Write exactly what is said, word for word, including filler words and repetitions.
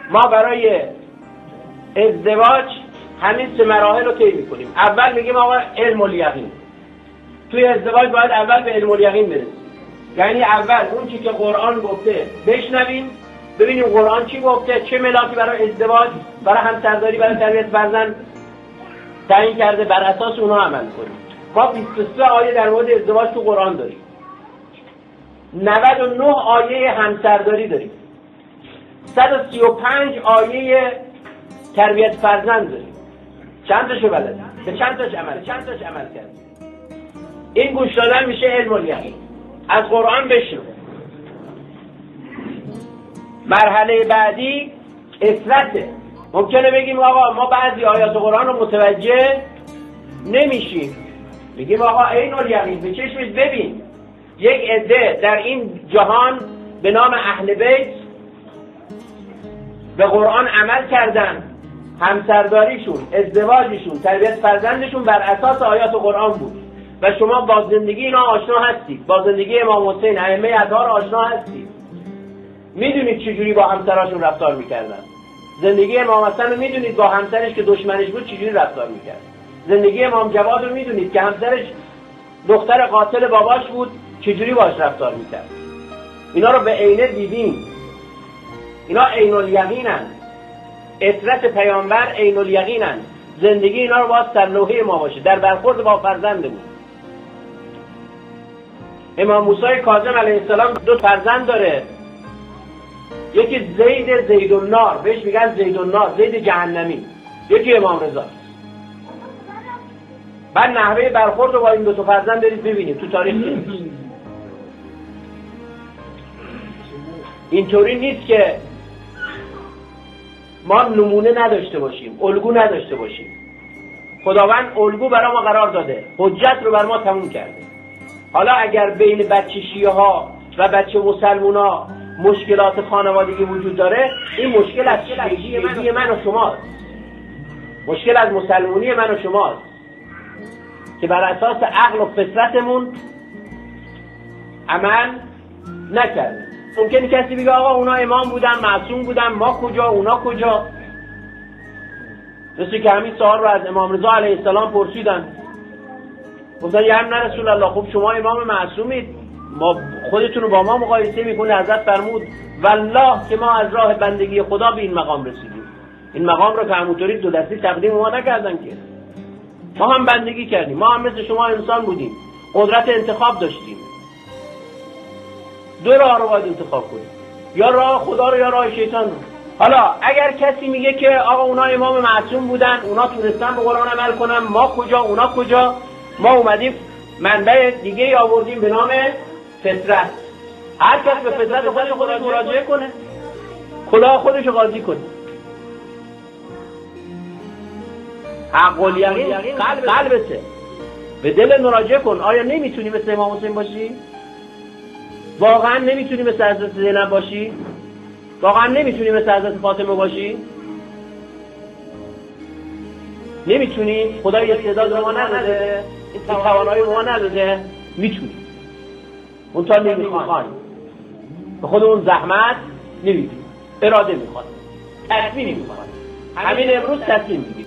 ما برای ازدواج همین سه مراحل رو طی میکنیم. اول میگیم آقا علم الیقین. توی ازدواج باید اول به علم الیقین برسیم، یعنی اول اون چی که قرآن گفته بشنویم، ببینیم قرآن چی گفته، چه ملاکی برای ازدواج، برای همسرداری، برای تربیت فرزند تعیین کرده، بر اساس اونها عمل کنیم. ما بیست و سه آیه در مورد ازدواج تو قرآن داریم، نود و نه آیه همسرداری داریم، صد و سی و پنج آیه تربیت فرزند داریم. چند تاشو بلد؟ به چند تاش عمل چند تاش عمل کرد؟ این گوش دادن میشه علم الیقین. از قرآن بشنو. مرحله بعدی اثرته. ممکنه بگیم آقا ما بعضی آیات قرآن رو متوجه نمیشیم، میگیم آقا عین الیقین، به چشمت ببین یک عده در این جهان به نام اهل بیت به قرآن عمل کردن، همسرداریشون، ازدواجشون، تربیت فرزندشون بر اساس آیات قرآن بود و شما با زندگی اینا آشنا هستید، با زندگی امام حسین، ائمه اطهار آشنا هستید، میدونید چجوری با همسراشون رفتار میکردن. زندگی امام حسن رو میدونید با همسرش که دشمنش بود چجوری رفتار میکرد. زندگی امام جواد رو میدونید که همسرش دختر قاتل باباش بود چجوری باش رفتار میکرد. اینا رو به عینه دیدیم. اینا عین الیقینن. اطرت پیامبر عین الیقینن. زندگی اینا رو باید سر لوحه ما باشه، در برخورد با فرزندمون. امام موسی کاظم علیه السلام دو فرزند داره، یکی زید زیدالنار، بهش میگن زیدالنار، زید جهنمی، یکی امام رضا. بعد نحوه برخورد رو با این دو تا فرزند برید ببینید تو تاریخ. اینطوری نیست که ما نمونه نداشته باشیم، الگو نداشته باشیم. خداوند الگو برای ما قرار داده، حجت رو بر ما تموم کرده. حالا اگر بین بچه شیعه ها و بچه مسلمون ها مشکلات خانوادگی وجود داره، این مشکل از شیعگی من و شماست، مشکل از مسلمونی من و شماست که بر اساس عقل و فطرتمون عمل نکرده. ممکنه کسی بگه آقا اونا امام بودن، معصوم بودن، ما کجا، اونا کجا؟ مثل که همین سوال رو از امام رضا علیه السلام پرسیدن، گفتن یا نه رسول الله، خب شما امام معصومید، ما خودتون رو با ما مقایسه میکنه. حضرت فرمود والله که ما از راه بندگی خدا به این مقام رسیدیم. این مقام رو که همونطوری دو دستی تقدیم ما نکردن که، ما هم بندگی کردیم، ما هم مثل شما انسان بودیم، قدرت انتخاب داشتیم. دو راه رو باید انتخاب کنیم، یا راه خدا رو یا راه شیطان رو. حالا اگر کسی میگه که آقا اونا امام معصوم بودن، اونا تونستن به قرآن عمل کنن، ما کجا، اونا کجا؟ ما اومدیم منبع دیگه ای آوردیم به نام فطرت. هر کس به فطرت خودش خودش مراجعه کنه، خدا خودش قاضی کنه. حق الیقین قلبته، به دل مراجعه کن. آیا نمیتونی مثل امام حسین باشی؟ واقعا نمیتونی مثل حضرت زینب باشی؟ واقعا نمیتونی مثل حضرت فاطمه باشی؟ نمیتونی؟ خدا یه استعداد به ما نداده؟ این توانایی به ما نداده؟ میتونی، اون تا نمیخوای، به خودمون زحمت نمیدیم، اراده میخواد، تصمیم میخواد. همین امروز تصمیم میگیریم.